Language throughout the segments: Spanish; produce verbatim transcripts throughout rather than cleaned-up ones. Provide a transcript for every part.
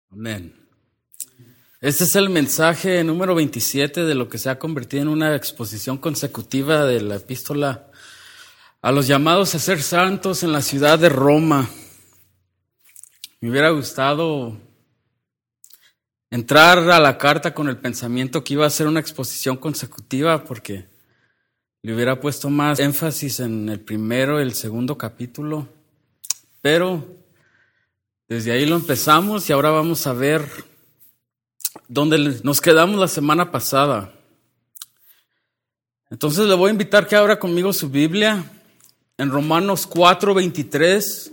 Amén. Este es el mensaje número veintisiete de lo que se ha convertido en una exposición consecutiva de la epístola a los llamados a ser santos en la ciudad de Roma. Me hubiera gustado entrar a la carta con el pensamiento que iba a ser una exposición consecutiva porque le hubiera puesto más énfasis en el primero y el segundo capítulo, pero desde ahí lo empezamos y ahora vamos a ver dónde nos quedamos la semana pasada. Entonces le voy a invitar que abra conmigo su Biblia en Romanos cuatro veintitrés.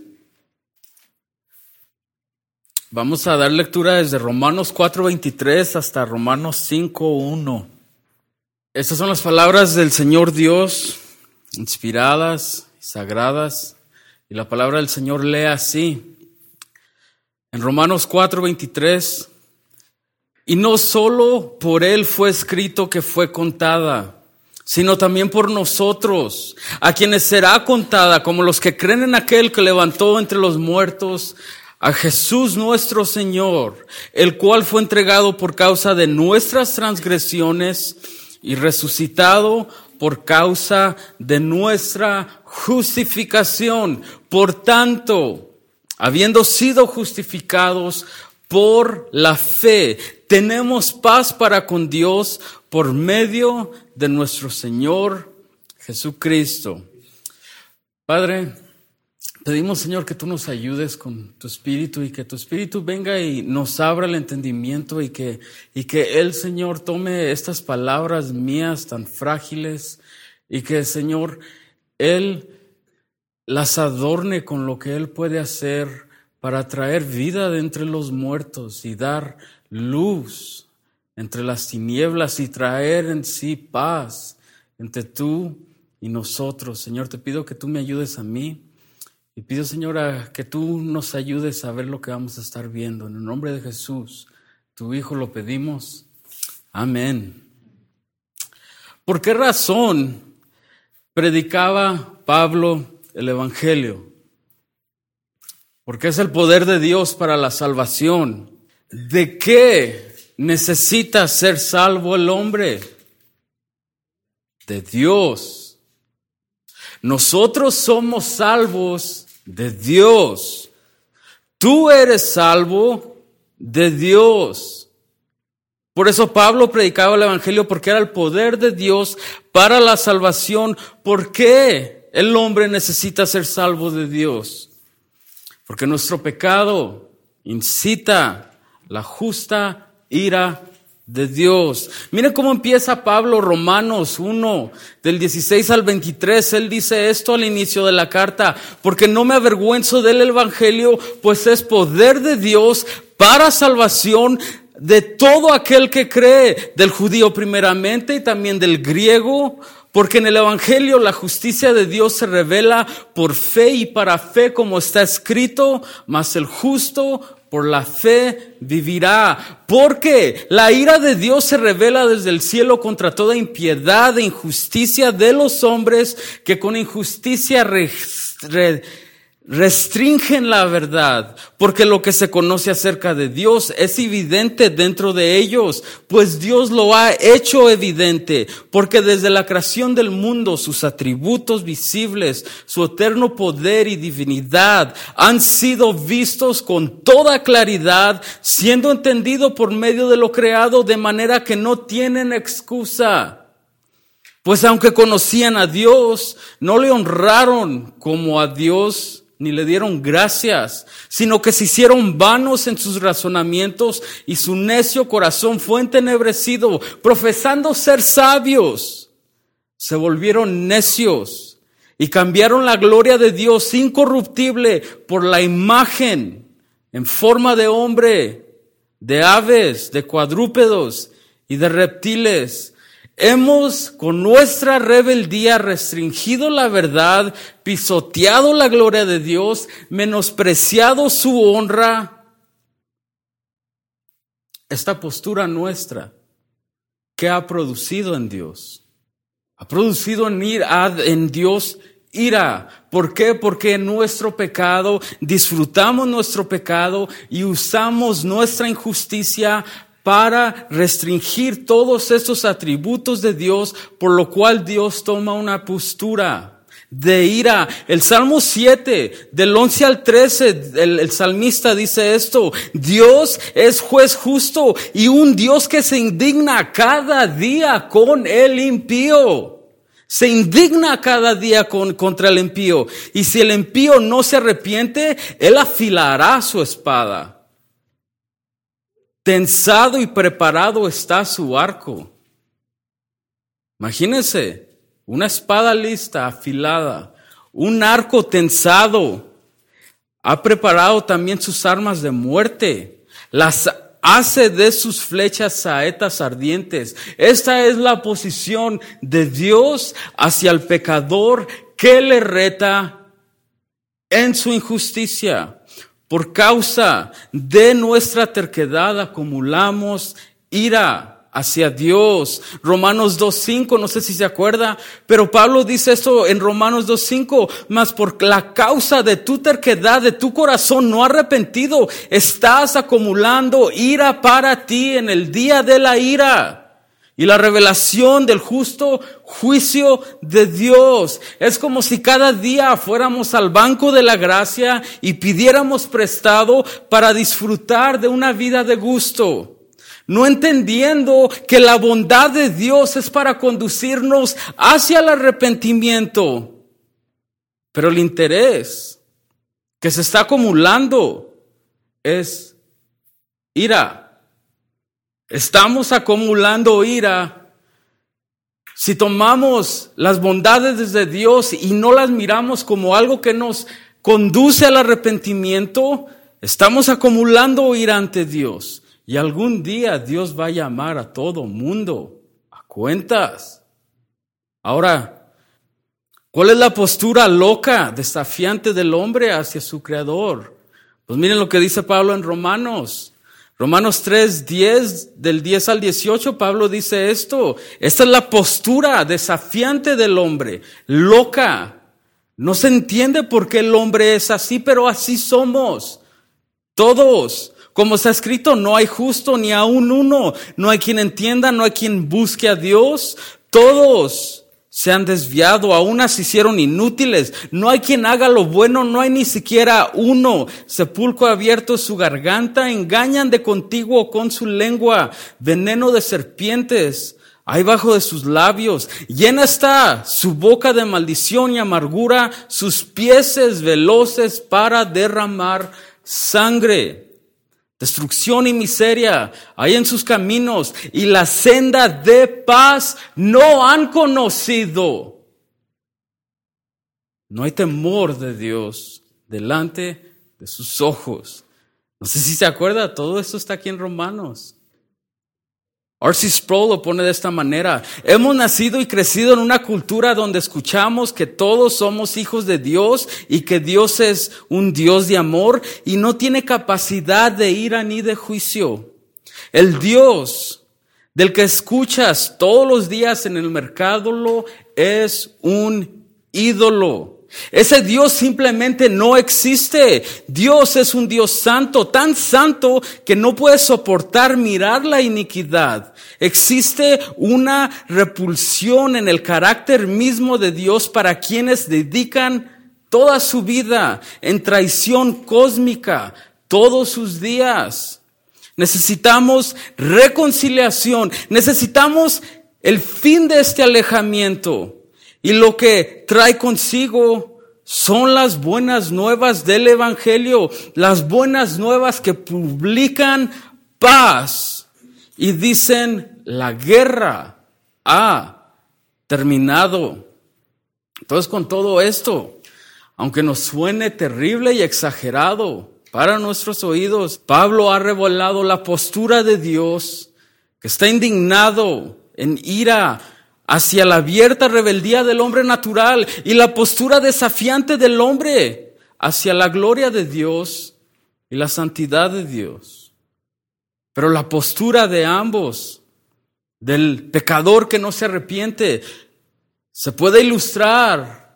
Vamos a dar lectura desde Romanos cuatro veintitrés hasta Romanos cinco uno. Estas son las palabras del Señor Dios, inspiradas y sagradas, y la palabra del Señor lee así. En Romanos cuatro veintitrés, y no solo por Él fue escrito que fue contada, sino también por nosotros, a quienes será contada como los que creen en aquel que levantó entre los muertos a Jesús nuestro Señor, el cual fue entregado por causa de nuestras transgresiones y resucitado por causa de nuestra justificación. Por tanto, habiendo sido justificados por la fe, tenemos paz para con Dios por medio de nuestro Señor Jesucristo. Padre, pedimos, Señor, que tú nos ayudes con tu Espíritu y que tu Espíritu venga y nos abra el entendimiento y que, y que el Señor tome estas palabras mías tan frágiles y que, Señor, Él las adorne con lo que Él puede hacer para traer vida de entre los muertos y dar luz entre las tinieblas y traer en sí paz entre tú y nosotros. Señor, te pido que tú me ayudes a mí y pido, Señora, que tú nos ayudes a ver lo que vamos a estar viendo. En el nombre de Jesús, tu Hijo, lo pedimos. Amén. ¿Por qué razón predicaba Pablo el Evangelio? Porque es el poder de Dios para la salvación. ¿De qué necesita ser salvo el hombre? De Dios. Nosotros somos salvos de Dios. Tú eres salvo de Dios. Por eso Pablo predicaba el Evangelio, porque era el poder de Dios para la salvación. ¿Por qué el hombre necesita ser salvo de Dios? Porque nuestro pecado incita la justa ira de Dios. Miren cómo empieza Pablo, Romanos uno, del dieciséis al veintitrés. Él dice esto al inicio de la carta: porque no me avergüenzo del Evangelio, pues es poder de Dios para salvación de todo aquel que cree, del judío primeramente y también del griego. Porque en el Evangelio la justicia de Dios se revela por fe y para fe, como está escrito: mas el justo por la fe vivirá. Porque la ira de Dios se revela desde el cielo contra toda impiedad e injusticia de los hombres, que con injusticia re, re, restringen la verdad. Porque lo que se conoce acerca de Dios es evidente dentro de ellos, pues Dios lo ha hecho evidente. Porque desde la creación del mundo sus atributos visibles, su eterno poder y divinidad han sido vistos con toda claridad, siendo entendido por medio de lo creado, de manera que no tienen excusa. Pues aunque conocían a Dios, no le honraron como a Dios, ni le dieron gracias, sino que se hicieron vanos en sus razonamientos y su necio corazón fue entenebrecido. Profesando ser sabios, se volvieron necios y cambiaron la gloria de Dios incorruptible por la imagen en forma de hombre, de aves, de cuadrúpedos y de reptiles. Hemos con nuestra rebeldía restringido la verdad, pisoteado la gloria de Dios, menospreciado su honra. Esta postura nuestra, ¿qué ha producido en Dios? Ha producido en, ir, en Dios ira. ¿Por qué? Porque nuestro pecado, disfrutamos nuestro pecado y usamos nuestra injusticia para restringir todos estos atributos de Dios, por lo cual Dios toma una postura de ira. El Salmo siete, del once al trece, el, el salmista dice esto: Dios es juez justo y un Dios que se indigna cada día con el impío. Se indigna cada día con, contra el impío. Y si el impío no se arrepiente, él afilará su espada. Tensado y preparado está su arco. Imagínense, una espada lista, afilada, un arco tensado. Ha preparado también sus armas de muerte. Las hace de sus flechas saetas ardientes. Esta es la posición de Dios hacia el pecador que le reta en su injusticia. Por causa de nuestra terquedad acumulamos ira hacia Dios. Romanos dos cinco, no sé si se acuerda, pero Pablo dice esto en Romanos dos cinco: mas por la causa de tu terquedad, de tu corazón no arrepentido, estás acumulando ira para ti en el día de la ira. Y la revelación del justo juicio de Dios. Es como si cada día fuéramos al banco de la gracia y pidiéramos prestado para disfrutar de una vida de gusto, no entendiendo que la bondad de Dios es para conducirnos hacia el arrepentimiento. Pero el interés que se está acumulando es ira. Estamos acumulando ira. Si tomamos las bondades de Dios y no las miramos como algo que nos conduce al arrepentimiento, estamos acumulando ira ante Dios. Y algún día Dios va a llamar a todo mundo a cuentas. Ahora, ¿cuál es la postura loca, desafiante del hombre hacia su Creador? Pues miren lo que dice Pablo en Romanos. Romanos tres, diez, del diez al dieciocho, Pablo dice esto: esta es la postura desafiante del hombre, loca. No se entiende por qué el hombre es así, pero así somos. Todos. Como está escrito, no hay justo ni aun uno. No hay quien entienda, no hay quien busque a Dios. Todos se han desviado, a unas se hicieron inútiles. No hay quien haga lo bueno, no hay ni siquiera uno. Sepulcro abierto su garganta, engañan de contiguo con su lengua. Veneno de serpientes hay bajo de sus labios. Llena está su boca de maldición y amargura, sus pies veloces para derramar sangre. Destrucción y miseria hay en sus caminos, y la senda de paz no han conocido. No hay temor de Dios delante de sus ojos. No sé si se acuerda, todo esto está aquí en Romanos. R C Sproul lo pone de esta manera: hemos nacido y crecido en una cultura donde escuchamos que todos somos hijos de Dios y que Dios es un Dios de amor y no tiene capacidad de ira ni de juicio. El Dios del que escuchas todos los días en el mercado es un ídolo. Ese Dios simplemente no existe. Dios es un Dios santo, tan santo que no puede soportar mirar la iniquidad. Existe una repulsión en el carácter mismo de Dios para quienes dedican toda su vida en traición cósmica todos sus días. Necesitamos reconciliación, necesitamos el fin de este alejamiento. Y lo que trae consigo son las buenas nuevas del Evangelio, las buenas nuevas que publican paz y dicen: la guerra ha terminado. Entonces, con todo esto, aunque nos suene terrible y exagerado para nuestros oídos, Pablo ha revelado la postura de Dios, que está indignado en ira hacia la abierta rebeldía del hombre natural y la postura desafiante del hombre hacia la gloria de Dios y la santidad de Dios. Pero la postura de ambos, del pecador que no se arrepiente, se puede ilustrar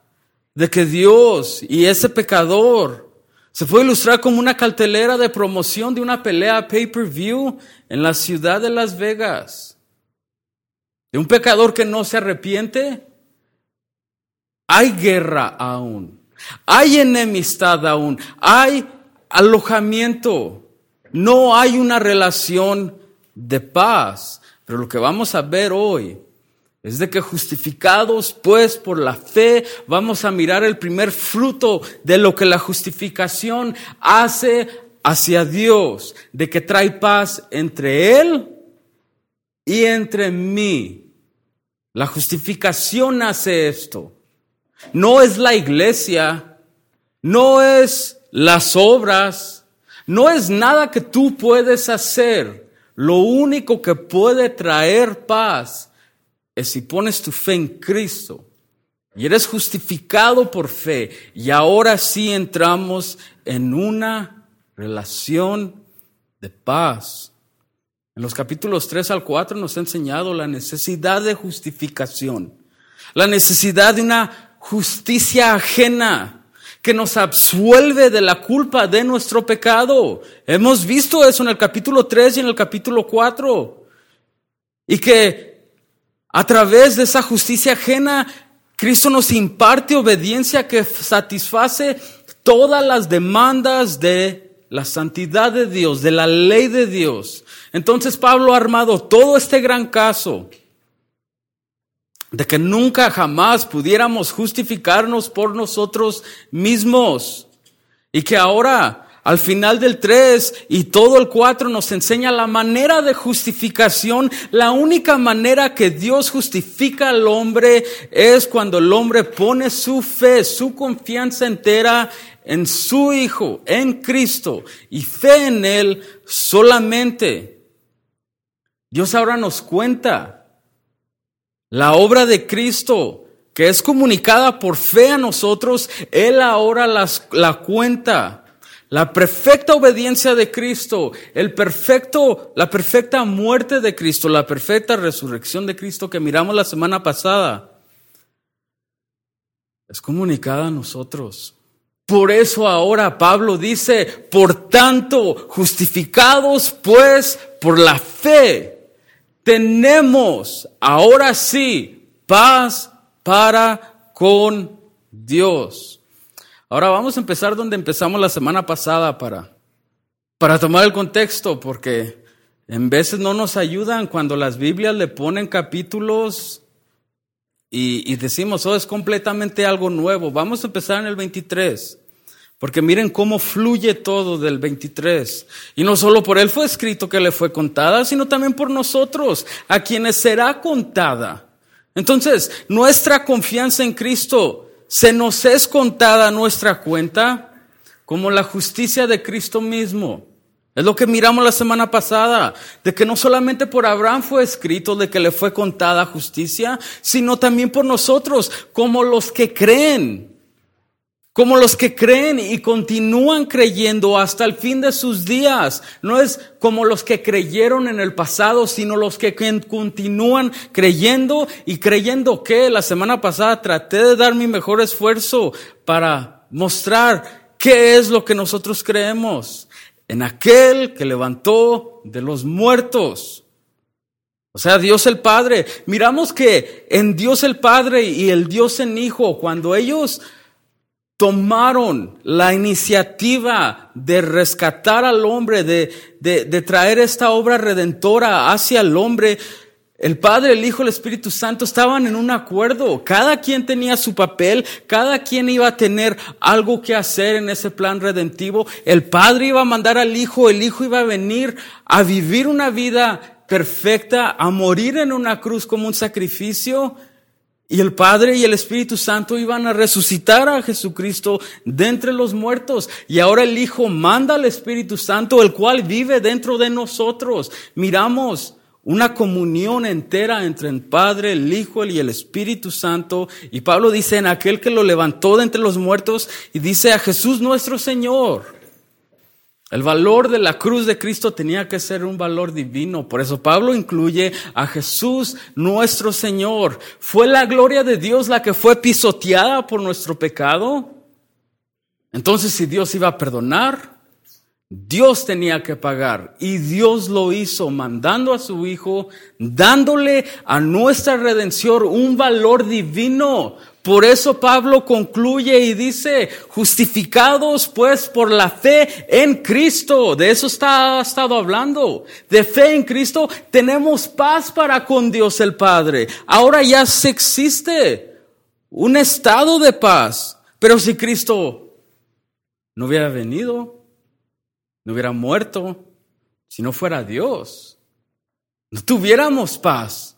de que Dios y ese pecador se puede ilustrar como una cartelera de promoción de una pelea pay-per-view en la ciudad de Las Vegas. De un pecador que no se arrepiente, hay guerra aún, hay enemistad aún, hay alojamiento, no hay una relación de paz. Pero lo que vamos a ver hoy es de que justificados pues por la fe, vamos a mirar el primer fruto de lo que la justificación hace hacia Dios, de que trae paz entre Él y entre mí. La justificación hace esto. No es la iglesia, no es las obras, no es nada que tú puedes hacer. Lo único que puede traer paz es si pones tu fe en Cristo y eres justificado por fe, y ahora sí entramos en una relación de paz. En los capítulos tres al cuatro nos ha enseñado la necesidad de justificación, la necesidad de una justicia ajena que nos absuelve de la culpa de nuestro pecado. Hemos visto eso en el capítulo tres y en el capítulo cuatro. Y que a través de esa justicia ajena, Cristo nos imparte obediencia que satisface todas las demandas de la santidad de Dios, de la ley de Dios. Entonces Pablo ha armado todo este gran caso de que nunca jamás pudiéramos justificarnos por nosotros mismos, y que ahora al final del tres y todo el cuatro nos enseña la manera de justificación. La única manera que Dios justifica al hombre es cuando el hombre pone su fe, su confianza entera en su Hijo, en Cristo, y fe en Él solamente. Dios ahora nos cuenta la obra de Cristo, que es comunicada por fe a nosotros. Él ahora las, la cuenta. La perfecta obediencia de Cristo, el perfecto, la perfecta muerte de Cristo, la perfecta resurrección de Cristo que miramos la semana pasada, es comunicada a nosotros. Por eso ahora Pablo dice: por tanto, justificados pues por la fe, tenemos ahora sí paz para con Dios. Ahora vamos a empezar donde empezamos la semana pasada para, para tomar el contexto, porque en veces no nos ayudan cuando las Biblias le ponen capítulos y, y decimos, oh, es completamente algo nuevo. Vamos a empezar en el veintitrés, porque miren cómo fluye todo del veintitrés. Y no solo por él fue escrito que le fue contada, sino también por nosotros, a quienes será contada. Entonces, nuestra confianza en Cristo se nos es contada a nuestra cuenta como la justicia de Cristo mismo. Es lo que miramos la semana pasada, de que no solamente por Abraham fue escrito de que le fue contada justicia, sino también por nosotros, como los que creen. Como los que creen y continúan creyendo hasta el fin de sus días. No es como los que creyeron en el pasado, sino los que continúan creyendo. Y creyendo que la semana pasada traté de dar mi mejor esfuerzo para mostrar qué es lo que nosotros creemos. En aquel que levantó de los muertos. O sea, Dios el Padre. Miramos que en Dios el Padre y el Dios en Hijo, cuando ellos tomaron la iniciativa de rescatar al hombre, de, de, de traer esta obra redentora hacia el hombre, el Padre, el Hijo, el Espíritu Santo estaban en un acuerdo. Cada quien tenía su papel, cada quien iba a tener algo que hacer en ese plan redentivo. El Padre iba a mandar al Hijo, el Hijo iba a venir a vivir una vida perfecta, a morir en una cruz como un sacrificio. Y el Padre y el Espíritu Santo iban a resucitar a Jesucristo de entre los muertos. Y ahora el Hijo manda al Espíritu Santo, el cual vive dentro de nosotros. Miramos una comunión entera entre el Padre, el Hijo y el Espíritu Santo. Y Pablo dice en aquel que lo levantó de entre los muertos, y dice a Jesús nuestro Señor. El valor de la cruz de Cristo tenía que ser un valor divino. Por eso Pablo incluye a Jesús, nuestro Señor. ¿Fue la gloria de Dios la que fue pisoteada por nuestro pecado? Entonces, si Dios iba a perdonar, Dios tenía que pagar. Y Dios lo hizo mandando a su Hijo, dándole a nuestra redención un valor divino. Por eso Pablo concluye y dice, justificados pues por la fe en Cristo. De eso está, ha estado hablando. De fe en Cristo tenemos paz para con Dios el Padre. Ahora ya se existe un estado de paz. Pero si Cristo no hubiera venido, no hubiera muerto, si no fuera Dios, no tuviéramos paz,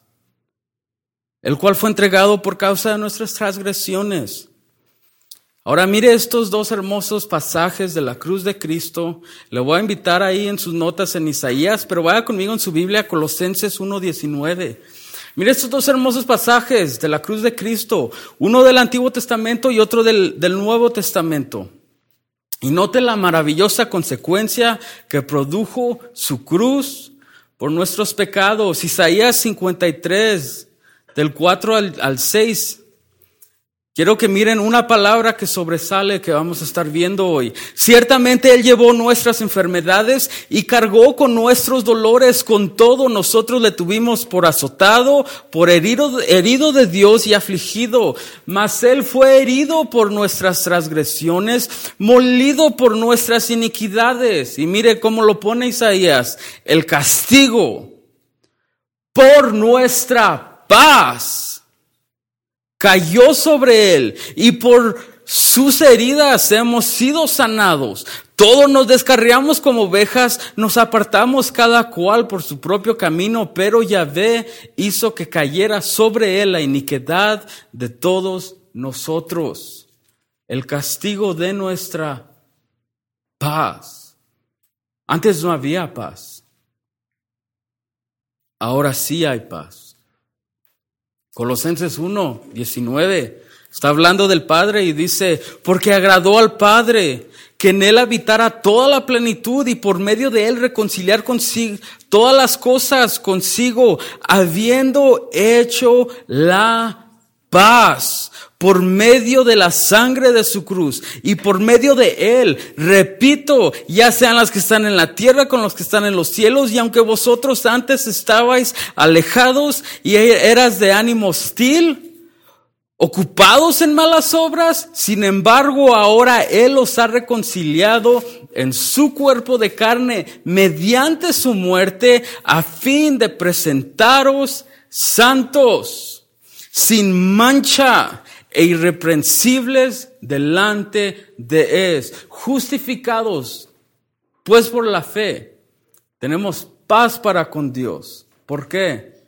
el cual fue entregado por causa de nuestras transgresiones. Ahora mire estos dos hermosos pasajes de la cruz de Cristo. Le voy a invitar ahí en sus notas en Isaías, pero vaya conmigo en su Biblia, Colosenses uno diecinueve. Mire estos dos hermosos pasajes de la cruz de Cristo, uno del Antiguo Testamento y otro del, del Nuevo Testamento. Y note la maravillosa consecuencia que produjo su cruz por nuestros pecados. Isaías cincuenta y tres, del cuatro al, al seis. Quiero que miren una palabra que sobresale que vamos a estar viendo hoy. Ciertamente Él llevó nuestras enfermedades y cargó con nuestros dolores. Con todo nosotros le tuvimos por azotado, por herido, herido de Dios y afligido. Mas Él fue herido por nuestras transgresiones, molido por nuestras iniquidades. Y mire cómo lo pone Isaías. El castigo por nuestra paz cayó sobre Él, y por sus heridas hemos sido sanados. Todos nos descarriamos como ovejas, nos apartamos cada cual por su propio camino, pero Yahvé hizo que cayera sobre Él la iniquidad de todos nosotros. El castigo de nuestra paz. Antes no había paz. Ahora sí hay paz. Colosenses uno diecinueve está hablando del Padre y dice, porque agradó al Padre que en Él habitara toda la plenitud y por medio de Él reconciliar consigo todas las cosas consigo, habiendo hecho la paz por medio de la sangre de su cruz y por medio de Él, repito, ya sean las que están en la tierra con los que están en los cielos. Y aunque vosotros antes estabais alejados y eras de ánimo hostil, ocupados en malas obras, sin embargo ahora Él os ha reconciliado en su cuerpo de carne mediante su muerte, a fin de presentaros santos, sin mancha e irreprensibles delante de Él, justificados pues por la fe, tenemos paz para con Dios. ¿Por qué?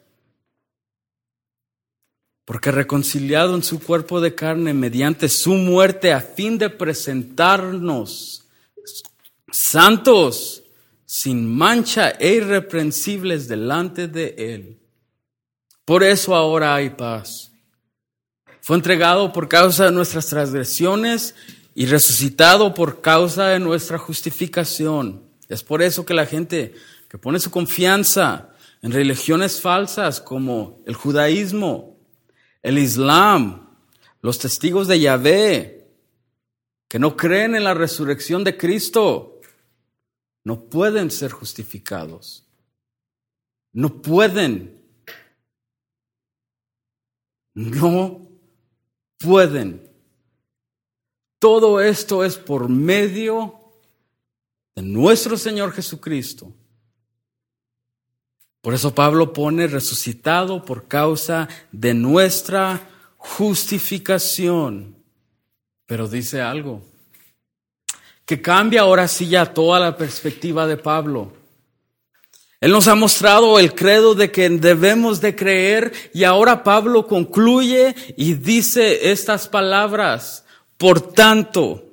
Porque reconciliado en su cuerpo de carne mediante su muerte, a fin de presentarnos santos, sin mancha e irreprensibles delante de Él. Por eso ahora hay paz. Fue entregado por causa de nuestras transgresiones y resucitado por causa de nuestra justificación. Es por eso que la gente que pone su confianza en religiones falsas como el judaísmo, el islam, los testigos de Yahvé, que no creen en la resurrección de Cristo, no pueden ser justificados. No pueden. No pueden. Todo esto es por medio de nuestro Señor Jesucristo. Por eso Pablo pone resucitado por causa de nuestra justificación. Pero dice algo que cambia ahora sí ya toda la perspectiva de Pablo. Él nos ha mostrado el credo de que debemos de creer, y ahora Pablo concluye y dice estas palabras: por tanto.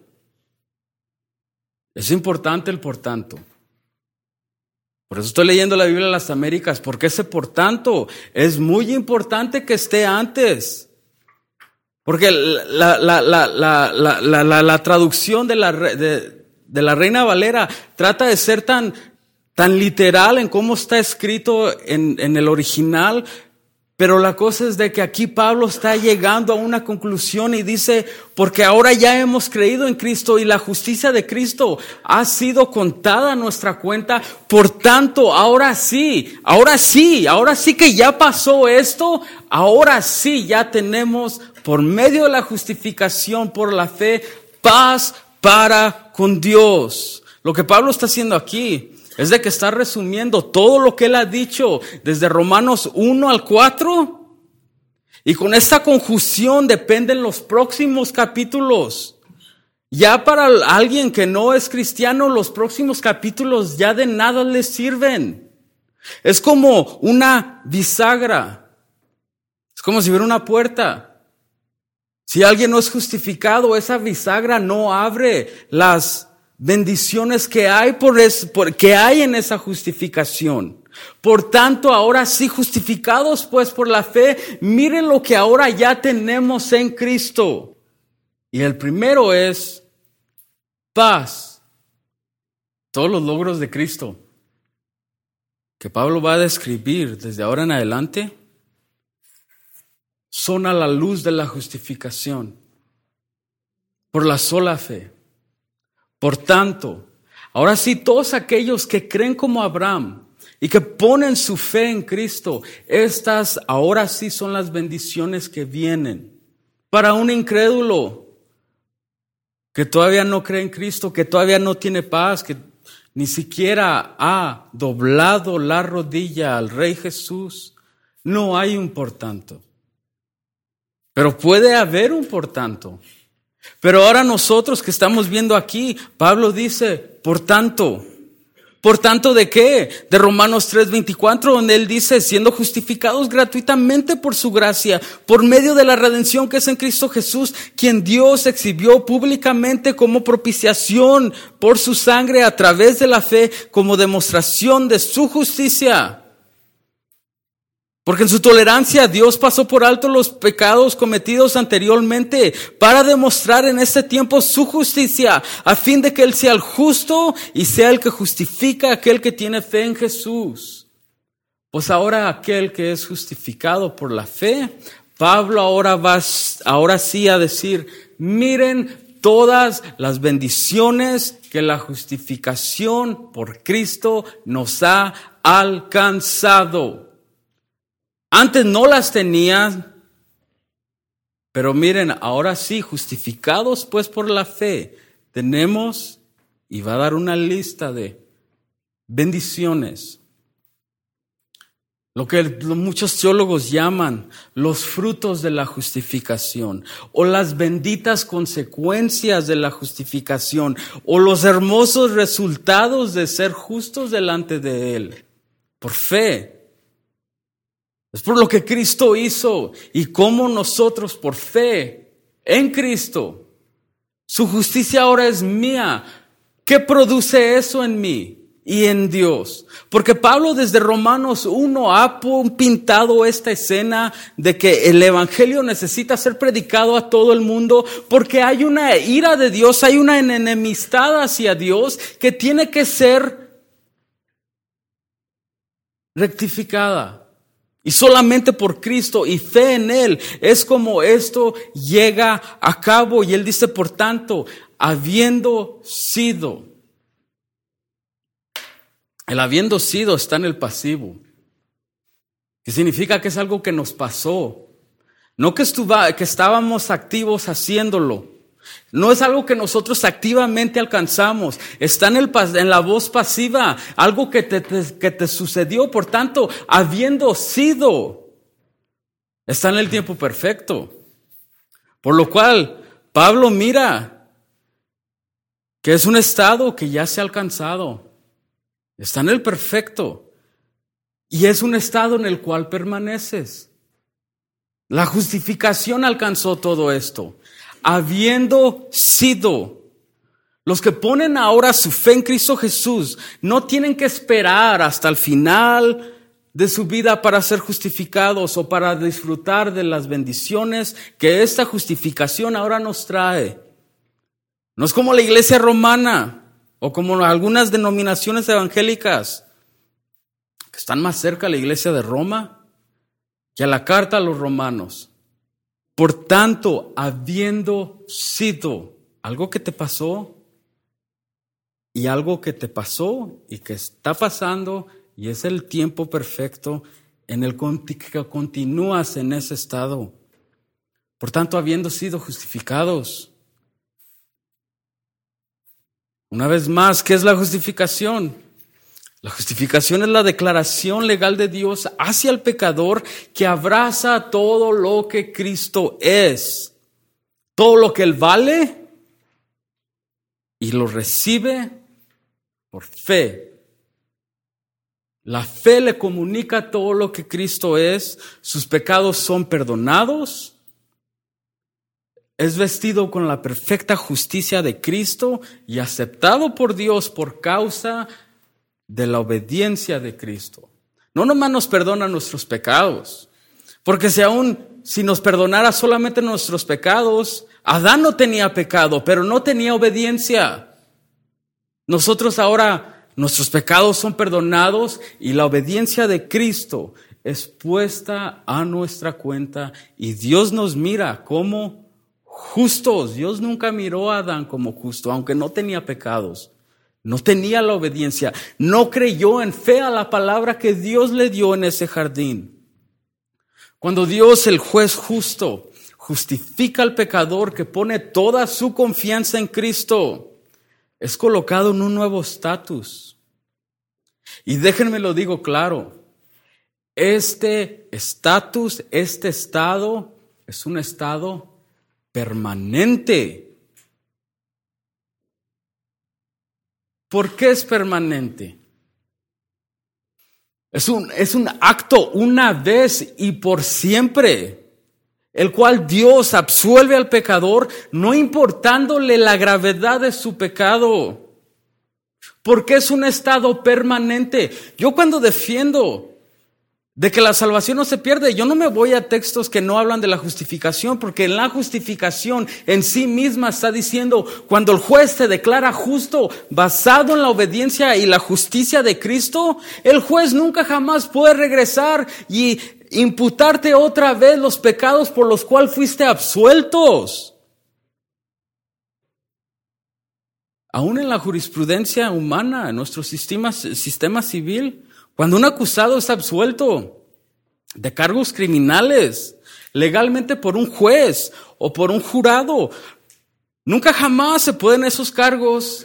Es importante el por tanto. Por eso estoy leyendo la Biblia de las Américas, porque ese por tanto es muy importante que esté antes. Porque la, la, la, la, la, la, la, la traducción de la, de, de la Reina Valera trata de ser tan, tan literal en cómo está escrito en, en el original, pero la cosa es de que aquí Pablo está llegando a una conclusión y dice, porque ahora ya hemos creído en Cristo y la justicia de Cristo ha sido contada a nuestra cuenta, por tanto, ahora sí, ahora sí, ahora sí que ya pasó esto, ahora sí ya tenemos por medio de la justificación por la fe, paz para con Dios. Lo que Pablo está haciendo aquí es de que está resumiendo todo lo que él ha dicho desde Romanos uno al cuatro. Y con esta conjunción dependen los próximos capítulos. Ya para alguien que no es cristiano, los próximos capítulos ya de nada les sirven. Es como una bisagra. Es como si hubiera una puerta. Si alguien no es justificado, esa bisagra no abre las bendiciones que hay por, es, por que hay en esa justificación. Por tanto, ahora sí, justificados pues por la fe, miren lo que ahora ya tenemos en Cristo. Y el primero es paz. Todos los logros de Cristo que Pablo va a describir desde ahora en adelante son a la luz de la justificación por la sola fe. Por tanto, ahora sí, todos aquellos que creen como Abraham y que ponen su fe en Cristo, estas ahora sí son las bendiciones que vienen. Para un incrédulo que todavía no cree en Cristo, que todavía no tiene paz, que ni siquiera ha doblado la rodilla al Rey Jesús, no hay un por tanto. Pero puede haber un por tanto. Pero ahora nosotros que estamos viendo aquí, Pablo dice, por tanto, ¿por tanto de qué? De Romanos tres veinticuatro, donde él dice, siendo justificados gratuitamente por su gracia, por medio de la redención que es en Cristo Jesús, quien Dios exhibió públicamente como propiciación por su sangre a través de la fe, como demostración de su justicia. Porque en su tolerancia Dios pasó por alto los pecados cometidos anteriormente para demostrar en este tiempo su justicia, a fin de que Él sea el justo y sea el que justifica a aquel que tiene fe en Jesús. Pues ahora aquel que es justificado por la fe, Pablo ahora va ahora sí a decir, miren todas las bendiciones que la justificación por Cristo nos ha alcanzado. Antes no las tenían, pero miren, ahora sí, justificados pues por la fe, tenemos, y va a dar una lista de bendiciones. Lo que muchos teólogos llaman los frutos de la justificación, o las benditas consecuencias de la justificación, o los hermosos resultados de ser justos delante de Él, por fe. Es por lo que Cristo hizo y cómo nosotros por fe en Cristo, su justicia ahora es mía. ¿Qué produce eso en mí y en Dios? Porque Pablo desde Romanos uno ha pintado esta escena de que el evangelio necesita ser predicado a todo el mundo porque hay una ira de Dios, hay una enemistad hacia Dios que tiene que ser rectificada. Y solamente por Cristo y fe en Él es como esto llega a cabo. Y Él dice, por tanto, habiendo sido. El habiendo sido está en el pasivo. Que significa que es algo que nos pasó. No que, estuva, que estábamos activos haciéndolo. No es algo que nosotros activamente alcanzamos. Está en, el, en la voz pasiva. Algo que te, te, que te sucedió. Por tanto, habiendo sido. Está en el tiempo perfecto. Por lo cual, Pablo mira que es un estado que ya se ha alcanzado. Está en el perfecto. Y es un estado en el cual permaneces. La justificación alcanzó todo esto. Habiendo sido. Los que ponen ahora su fe en Cristo Jesús no tienen que esperar hasta el final de su vida para ser justificados o para disfrutar de las bendiciones que esta justificación ahora nos trae. No es como la iglesia romana, O como algunas denominaciones evangélicas que están más cerca a la iglesia de Roma que a la carta a los romanos. Por tanto, habiendo sido algo que te pasó y algo que te pasó y que está pasando y es el tiempo perfecto en el que continúas en ese estado. Por tanto, habiendo sido justificados. Una vez más, ¿qué es la justificación? La justificación es la declaración legal de Dios hacia el pecador que abraza todo lo que Cristo es, todo lo que Él vale y lo recibe por fe. La fe le comunica todo lo que Cristo es, sus pecados son perdonados, es vestido con la perfecta justicia de Cristo y aceptado por Dios por causa de la obediencia de Cristo. No nomás nos perdona nuestros pecados, porque si aún si nos perdonara solamente nuestros pecados, Adán no tenía pecado, pero no tenía obediencia. Nosotros ahora, nuestros pecados son perdonados y la obediencia de Cristo es puesta a nuestra cuenta y Dios nos mira como justos. Dios nunca miró a Adán como justo, aunque no tenía pecados. No tenía la obediencia. No creyó en fe a la palabra que Dios le dio en ese jardín. Cuando Dios, el juez justo, justifica al pecador que pone toda su confianza en Cristo, es colocado en un nuevo estatus. Y déjenme lo digo claro. Este estatus, este estado, es un estado permanente. ¿Por qué es permanente? Es un, es un acto una vez y por siempre, el cual Dios absuelve al pecador, no importándole la gravedad de su pecado. Porque es un estado permanente. Yo cuando defiendo de que la salvación no se pierde, yo no me voy a textos que no hablan de la justificación, porque en la justificación en sí misma está diciendo, cuando el juez te declara justo basado en la obediencia y la justicia de Cristo, el juez nunca jamás puede regresar y imputarte otra vez los pecados por los cuales fuiste absueltos. Aún en la jurisprudencia humana, en nuestro sistema, sistema civil, cuando un acusado es absuelto de cargos criminales legalmente por un juez o por un jurado, nunca jamás se pueden esos cargos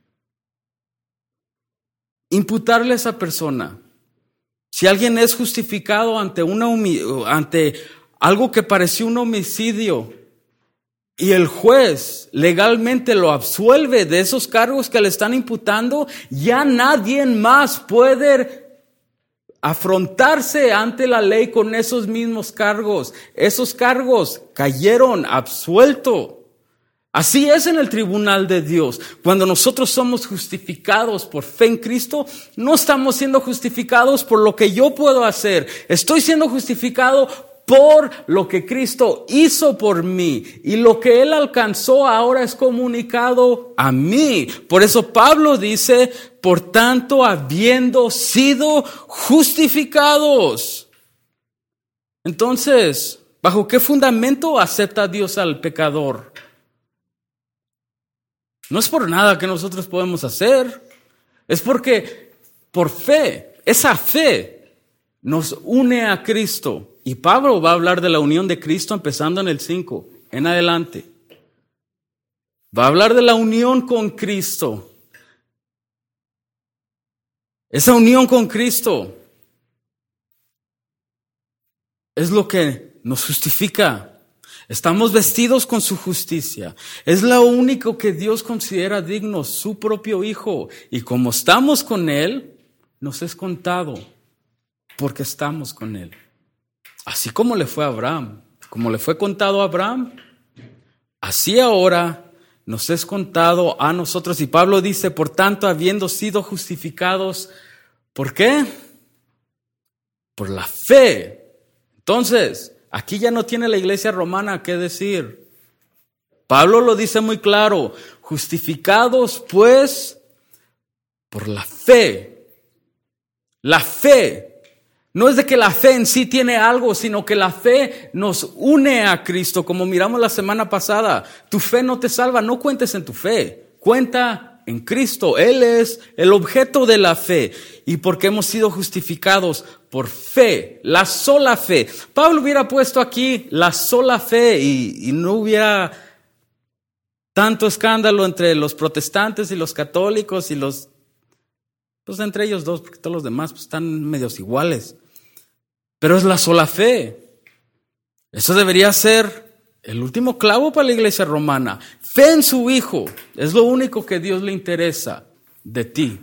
imputarle a esa persona. Si alguien es justificado ante, una humi- ante algo que pareció un homicidio y el juez legalmente lo absuelve de esos cargos que le están imputando, ya nadie más puede afrontarse ante la ley con esos mismos cargos. Esos cargos cayeron absuelto. Así es en el tribunal de Dios. Cuando nosotros somos justificados por fe en Cristo, no estamos siendo justificados por lo que yo puedo hacer. Estoy siendo justificado por lo que Cristo hizo por mí. Y lo que Él alcanzó ahora es comunicado a mí. Por eso Pablo dice, por tanto, habiendo sido justificados. Entonces, ¿bajo qué fundamento acepta Dios al pecador? No es por nada que nosotros podemos hacer. Es porque por fe, esa fe nos une a Cristo. Y Pablo va a hablar de la unión de Cristo empezando en el cinco, en adelante. Va a hablar de la unión con Cristo. Esa unión con Cristo es lo que nos justifica. Estamos vestidos con su justicia. Es lo único que Dios considera digno, su propio Hijo. Y como estamos con Él, nos es contado porque estamos con Él. Así como le fue a Abraham, como le fue contado a Abraham, así ahora nos es contado a nosotros. Y Pablo dice, por tanto, habiendo sido justificados, ¿por qué? Por la fe. Entonces, aquí ya no tiene la iglesia romana qué decir. Pablo lo dice muy claro, justificados pues por la fe. La fe. No es de que la fe en sí tiene algo, sino que la fe nos une a Cristo, como miramos la semana pasada. Tu fe no te salva, no cuentes en tu fe, cuenta en Cristo. Él es el objeto de la fe. Y porque hemos sido justificados por fe, la sola fe. Pablo hubiera puesto aquí la sola fe y, y no hubiera tanto escándalo entre los protestantes y los católicos y los, pues entre ellos dos, porque todos los demás pues, están medios iguales. Pero es la sola fe. Eso debería ser el último clavo para la iglesia romana. Fe en su Hijo. Es lo único que Dios le interesa de ti.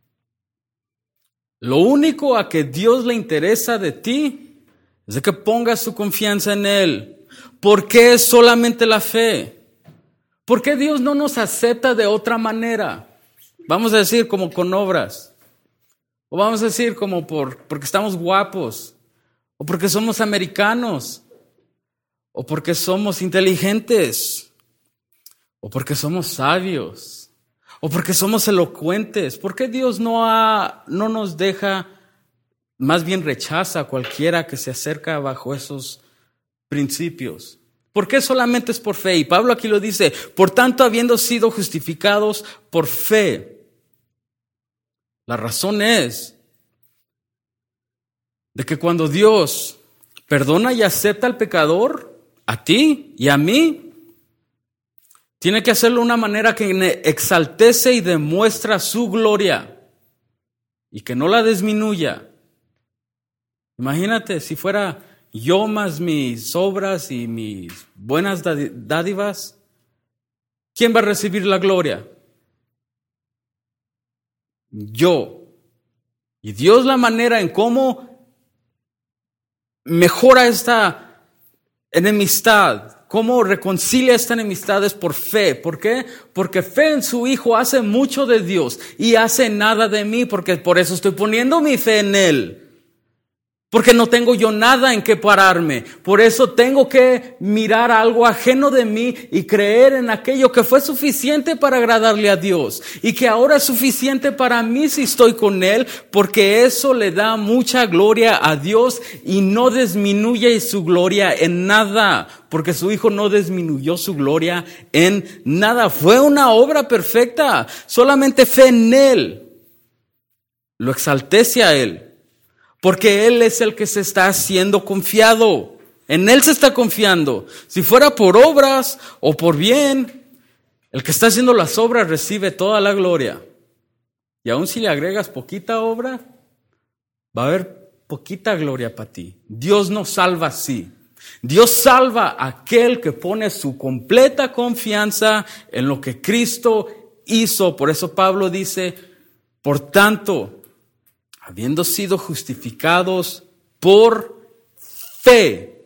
Lo único a que Dios le interesa de ti es de que pongas tu confianza en Él. ¿Por qué solamente la fe? ¿Por qué Dios no nos acepta de otra manera? Vamos a decir como con obras. O vamos a decir como por, porque estamos guapos. O porque somos americanos, o porque somos inteligentes, o porque somos sabios, o porque somos elocuentes. ¿Por qué Dios no, ha, no nos deja, más bien rechaza a cualquiera que se acerca bajo esos principios? ¿Por qué solamente es por fe? Y Pablo aquí lo dice, por tanto, habiendo sido justificados por fe. La razón es de que cuando Dios perdona y acepta al pecador, a ti y a mí, tiene que hacerlo de una manera que exaltece y demuestra su gloria y que no la disminuya. Imagínate si fuera yo más mis obras y mis buenas dádivas, ¿quién va a recibir la gloria? Yo. Y Dios la manera en cómo mejora esta enemistad, cómo reconcilia esta enemistad es por fe. ¿Por qué? Porque fe en su Hijo hace mucho de Dios y hace nada de mí, porque por eso estoy poniendo mi fe en Él. Porque no tengo yo nada en qué pararme. Por eso tengo que mirar algo ajeno de mí y creer en aquello que fue suficiente para agradarle a Dios. Y que ahora es suficiente para mí si estoy con Él. Porque eso le da mucha gloria a Dios y no disminuye su gloria en nada. Porque su Hijo no disminuyó su gloria en nada. Fue una obra perfecta. Solamente fe en Él lo exaltece a Él. Porque Él es el que se está haciendo confiado. En Él se está confiando. Si fuera por obras o por bien, el que está haciendo las obras recibe toda la gloria. Y aun si le agregas poquita obra, va a haber poquita gloria para ti. Dios no salva así. Dios salva a aquel que pone su completa confianza en lo que Cristo hizo. Por eso Pablo dice, por tanto, habiendo sido justificados por fe,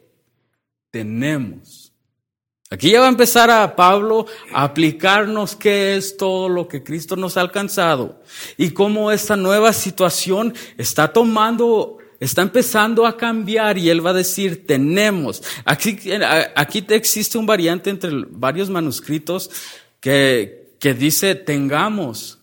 tenemos. Aquí ya va a empezar a Pablo a aplicarnos qué es todo lo que Cristo nos ha alcanzado y cómo esta nueva situación está tomando, está empezando a cambiar y él va a decir tenemos. Aquí, aquí existe un variante entre varios manuscritos que, que dice tengamos.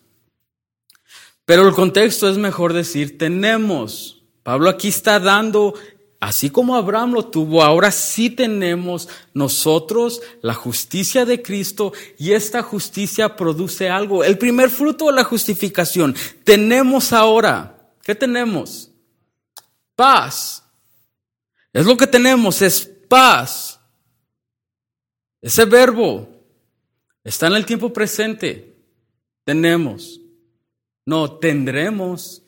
Pero el contexto es mejor decir tenemos. Pablo aquí está dando, así como Abraham lo tuvo, ahora sí tenemos nosotros la justicia de Cristo y esta justicia produce algo. El primer fruto de la justificación. Tenemos ahora. ¿Qué tenemos? Paz. Es lo que tenemos, es paz. Ese verbo está en el tiempo presente. Tenemos. No, tendremos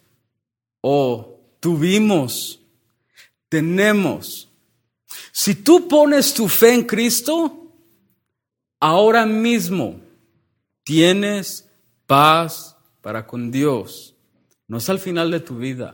o tuvimos, tenemos. Si tú pones tu fe en Cristo, ahora mismo tienes paz para con Dios. No es al final de tu vida.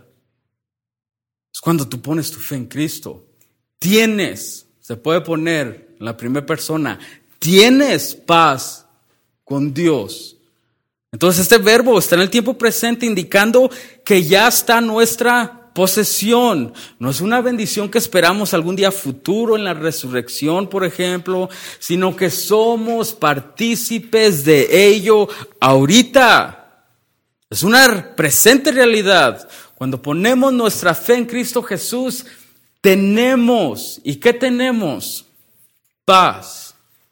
Es cuando tú pones tu fe en Cristo. Tienes, se puede poner en la primera persona, tienes paz con Dios. Entonces este verbo está en el tiempo presente indicando que ya está nuestra posesión. No es una bendición que esperamos algún día futuro en la resurrección, por ejemplo, sino que somos partícipes de ello ahorita. Es una presente realidad. Cuando ponemos nuestra fe en Cristo Jesús, tenemos. ¿Y qué tenemos? Paz.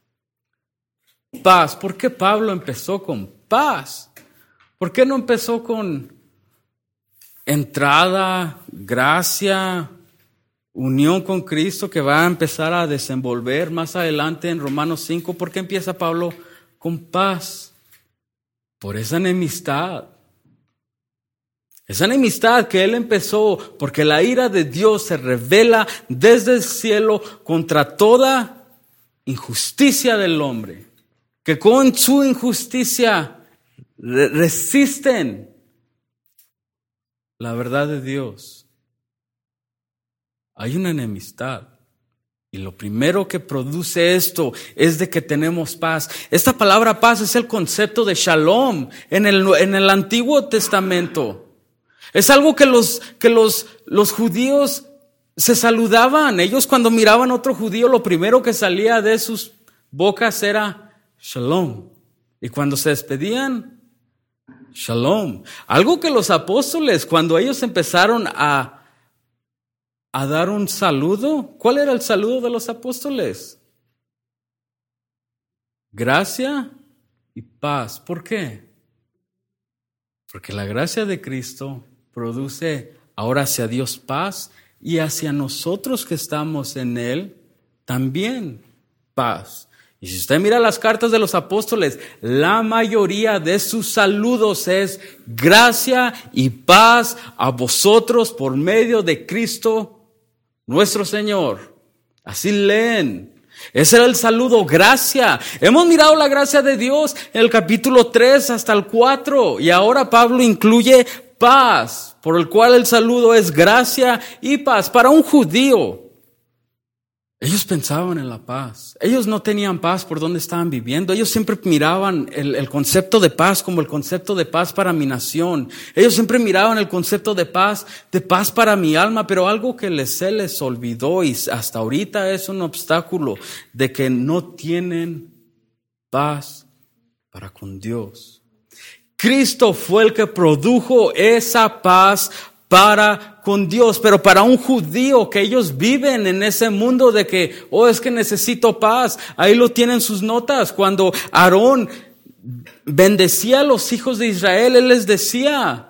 Paz. ¿Por qué Pablo empezó con paz? ¿Por qué no empezó con entrada, gracia, unión con Cristo que va a empezar a desenvolver más adelante en Romanos cinco? ¿Por qué empieza Pablo con paz? Por esa enemistad. Esa enemistad que él empezó, porque la ira de Dios se revela desde el cielo contra toda injusticia del hombre, que con su injusticia re- resisten la verdad de Dios. Hay una enemistad. Y lo primero que produce esto es de que tenemos paz. Esta palabra paz es el concepto de shalom en el, en el Antiguo Testamento. Es algo que los, que los, los judíos se saludaban. Ellos cuando miraban a otro judío, lo primero que salía de sus bocas era shalom. Y cuando se despedían, shalom. Algo que los apóstoles, cuando ellos empezaron a, a dar un saludo, ¿cuál era el saludo de los apóstoles? Gracia y paz. ¿Por qué? Porque la gracia de Cristo produce ahora hacia Dios paz y hacia nosotros que estamos en Él también paz. Y si usted mira las cartas de los apóstoles, la mayoría de sus saludos es gracia y paz a vosotros por medio de Cristo nuestro Señor. Así leen. Ese era el saludo, gracia. Hemos mirado la gracia de Dios en el capítulo tres hasta el cuatro. Y ahora Pablo incluye paz, por el cual el saludo es gracia y paz. Para un judío, ellos pensaban en la paz. Ellos no tenían paz por donde estaban viviendo. Ellos siempre miraban el, el concepto de paz como el concepto de paz para mi nación. Ellos siempre miraban el concepto de paz, de paz para mi alma, pero algo que les, se les olvidó y hasta ahorita es un obstáculo de que no tienen paz para con Dios. Cristo fue el que produjo esa paz para con Dios, pero para un judío que ellos viven en ese mundo de que, oh, es que necesito paz. Ahí lo tienen sus notas. Cuando Aarón bendecía a los hijos de Israel, él les decía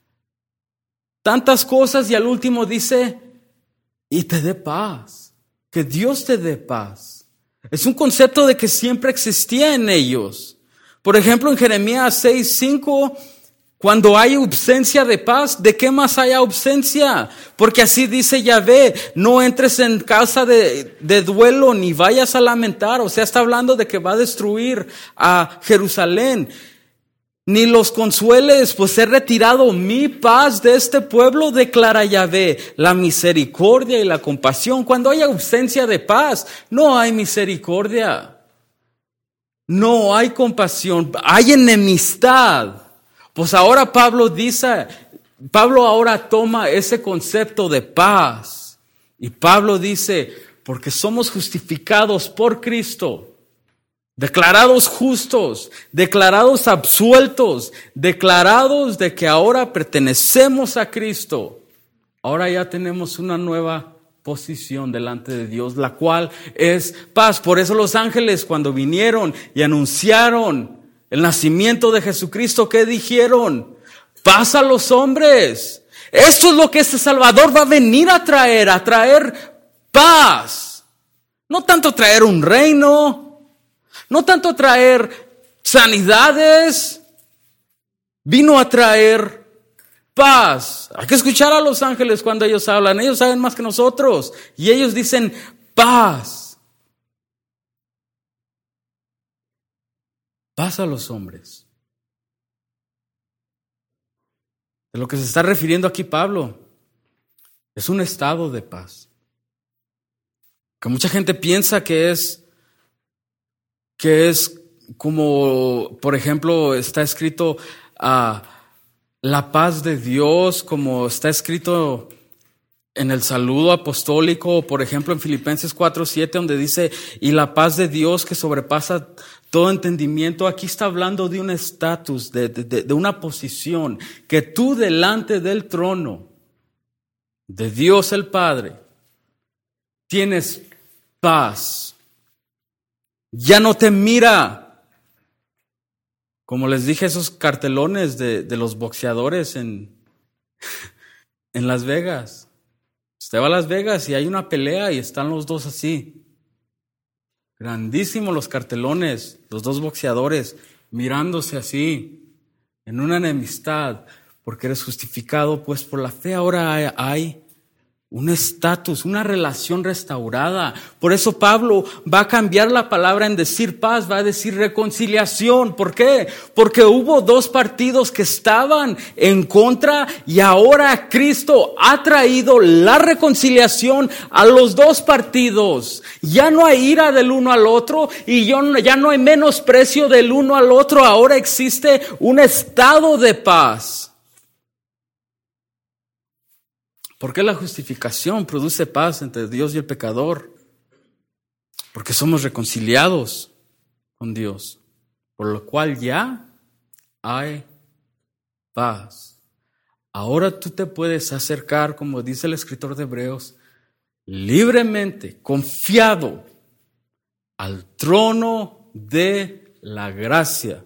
tantas cosas y al último dice, y te dé paz, que Dios te dé paz. Es un concepto de que siempre existía en ellos. Por ejemplo, en Jeremías seis cinco, cuando hay ausencia de paz, ¿de qué más hay ausencia? Porque así dice Yahvé, no entres en casa de, de duelo ni vayas a lamentar. O sea, está hablando de que va a destruir a Jerusalén. Ni los consueles, pues he retirado mi paz de este pueblo, declara Yahvé. La misericordia y la compasión. Cuando hay ausencia de paz, no hay misericordia. No hay compasión, hay enemistad. Pues ahora Pablo dice, Pablo ahora toma ese concepto de paz. Y Pablo dice, porque somos justificados por Cristo, declarados justos, declarados absueltos, declarados de que ahora pertenecemos a Cristo. Ahora ya tenemos una nueva posición delante de Dios, la cual es paz. Por eso los ángeles, cuando vinieron y anunciaron el nacimiento de Jesucristo, ¿qué dijeron? Paz a los hombres. Esto es lo que este Salvador va a venir a traer, a traer paz. No tanto traer un reino, no tanto traer sanidades, vino a traer paz. Hay que escuchar a los ángeles cuando ellos hablan. Ellos saben más que nosotros. Y ellos dicen paz. Paz a los hombres. De lo que se está refiriendo aquí Pablo es un estado de paz. Que mucha gente piensa que es, que es como, por ejemplo, está escrito a uh, la paz de Dios, como está escrito en el saludo apostólico, por ejemplo en Filipenses cuatro siete, donde dice, y la paz de Dios que sobrepasa todo entendimiento, aquí está hablando de un estatus, de, de, de una posición, que tú delante del trono de Dios el Padre tienes paz. Ya no te mira, como les dije, esos cartelones de, de los boxeadores en, en Las Vegas. Usted va a Las Vegas y hay una pelea y están los dos así. Grandísimos los cartelones, los dos boxeadores mirándose así, en una enemistad, porque eres justificado pues por la fe. Ahora hay, hay un estatus, una relación restaurada. Por eso Pablo va a cambiar la palabra en decir paz, va a decir reconciliación. ¿Por qué? Porque hubo dos partidos que estaban en contra y ahora Cristo ha traído la reconciliación a los dos partidos. Ya no hay ira del uno al otro y ya no hay menosprecio del uno al otro. Ahora existe un estado de paz. ¿Por qué la justificación produce paz entre Dios y el pecador? Porque somos reconciliados con Dios, por lo cual ya hay paz. Ahora tú te puedes acercar, como dice el escritor de Hebreos, libremente, confiado, al trono de la gracia.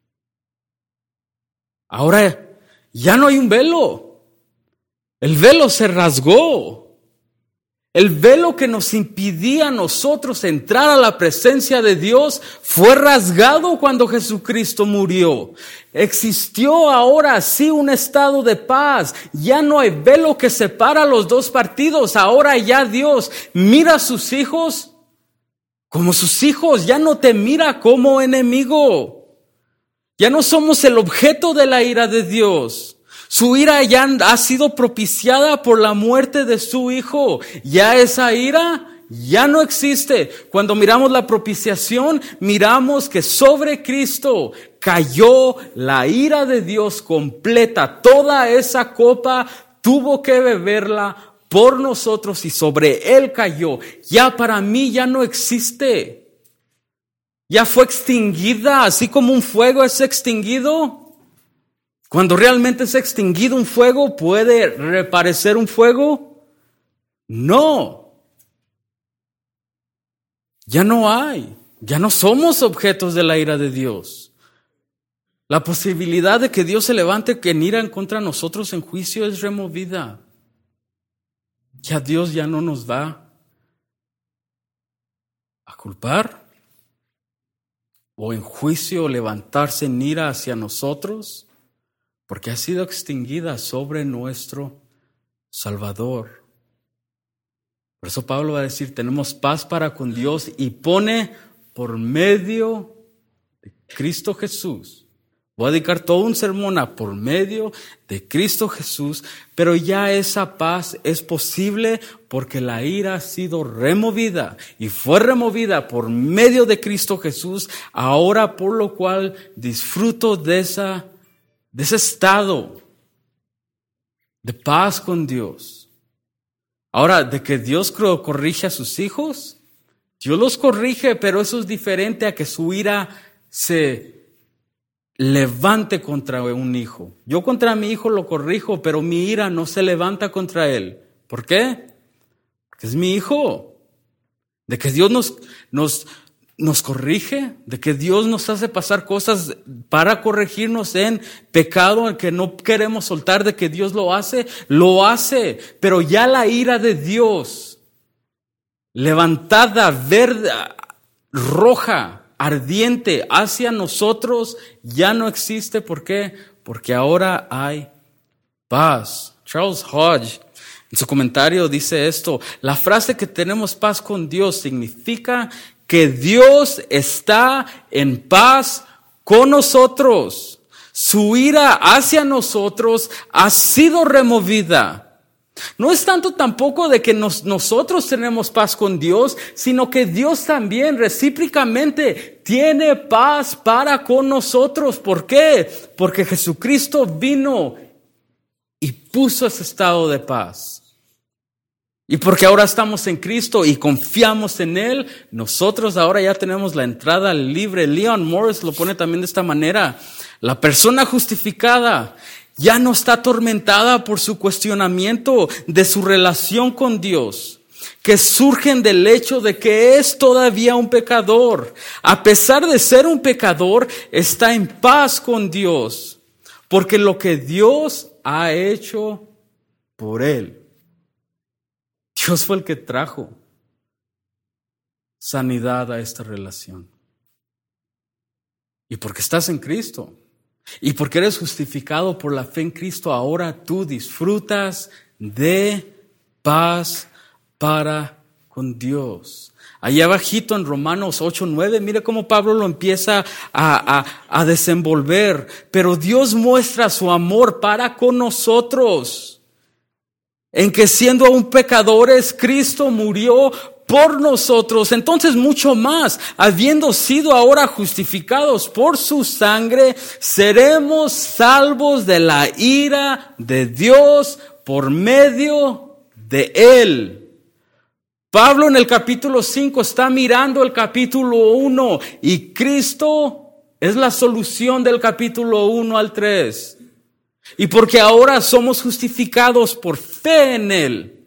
Ahora ya no hay un velo. El velo se rasgó. El velo que nos impidía a nosotros entrar a la presencia de Dios fue rasgado cuando Jesucristo murió. Existió ahora sí un estado de paz. Ya no hay velo que separa los dos partidos. Ahora ya Dios mira a sus hijos como sus hijos. Ya no te mira como enemigo. Ya no somos el objeto de la ira de Dios. Su ira ya ha sido propiciada por la muerte de su Hijo. Ya esa ira ya no existe. Cuando miramos la propiciación, miramos que sobre Cristo cayó la ira de Dios completa. Toda esa copa tuvo que beberla por nosotros y sobre Él cayó. Ya para mí ya no existe. Ya fue extinguida, así como un fuego es extinguido. Cuando realmente es extinguido un fuego, ¿puede reaparecer un fuego? No. Ya no hay. Ya no somos objetos de la ira de Dios. La posibilidad de que Dios se levante en ira en contra de nosotros en juicio es removida. Ya Dios ya no nos va a culpar o en juicio levantarse en ira hacia nosotros. Porque ha sido extinguida sobre nuestro Salvador. Por eso Pablo va a decir, tenemos paz para con Dios y pone por medio de Cristo Jesús. Voy a dedicar todo un sermón a por medio de Cristo Jesús, pero ya esa paz es posible porque la ira ha sido removida y fue removida por medio de Cristo Jesús, ahora por lo cual disfruto de esa de ese estado de paz con Dios. Ahora, de que Dios corrige a sus hijos, Dios los corrige, pero eso es diferente a que su ira se levante contra un hijo. Yo contra mi hijo lo corrijo, pero mi ira no se levanta contra él. ¿Por qué? Porque es mi hijo. De que Dios nos, nos Nos corrige, de que Dios nos hace pasar cosas para corregirnos en pecado, en que no queremos soltar, de que Dios lo hace, lo hace. Pero ya la ira de Dios, levantada, verde, roja, ardiente hacia nosotros, ya no existe. ¿Por qué? Porque ahora hay paz. Charles Hodge, en su comentario, dice esto: la frase que tenemos paz con Dios significa que Dios está en paz con nosotros. Su ira hacia nosotros ha sido removida. No es tanto tampoco de que nos, nosotros tenemos paz con Dios, sino que Dios también recíprocamente tiene paz para con nosotros. ¿Por qué? Porque Jesucristo vino y puso ese estado de paz. Y porque ahora estamos en Cristo y confiamos en Él, nosotros ahora ya tenemos la entrada libre. Leon Morris lo pone también de esta manera. La persona justificada ya no está atormentada por su cuestionamiento de su relación con Dios, que surgen del hecho de que es todavía un pecador. A pesar de ser un pecador, está en paz con Dios, porque lo que Dios ha hecho por él. Dios fue el que trajo sanidad a esta relación. Y porque estás en Cristo, y porque eres justificado por la fe en Cristo, ahora tú disfrutas de paz para con Dios. Allá abajito en Romanos ocho nueve, mire cómo Pablo lo empieza a, a, a desenvolver. Pero Dios muestra su amor para con nosotros, en que siendo aún pecadores, Cristo murió por nosotros. Entonces mucho más, habiendo sido ahora justificados por su sangre, seremos salvos de la ira de Dios por medio de Él. Pablo en el capítulo cinco está mirando el capítulo uno y Cristo es la solución del capítulo uno al tres. Y porque ahora somos justificados por fe en Él,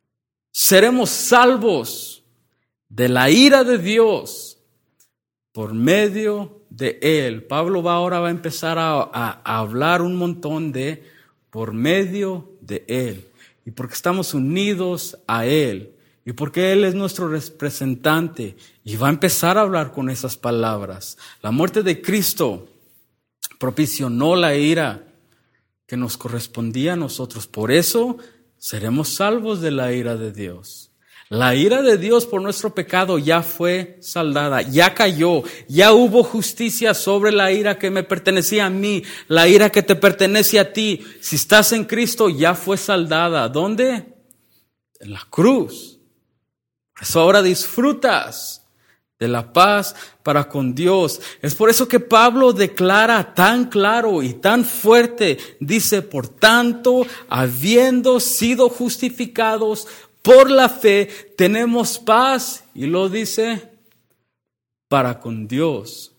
seremos salvos de la ira de Dios por medio de Él. Pablo va ahora va a empezar a, a, a hablar un montón de por medio de Él. Y porque estamos unidos a Él. Y porque Él es nuestro representante. Y va a empezar a hablar con esas palabras. La muerte de Cristo propicionó la ira que nos correspondía a nosotros. Por eso seremos salvos de la ira de Dios. La ira de Dios por nuestro pecado ya fue saldada, ya cayó, ya hubo justicia sobre la ira que me pertenecía a mí, la ira que te pertenece a ti. Si estás en Cristo, ya fue saldada. ¿Dónde? En la cruz. Por eso ahora disfrutas de la paz para con Dios. Es por eso que Pablo declara tan claro y tan fuerte, dice, por tanto, habiendo sido justificados por la fe, tenemos paz, y lo dice, para con Dios.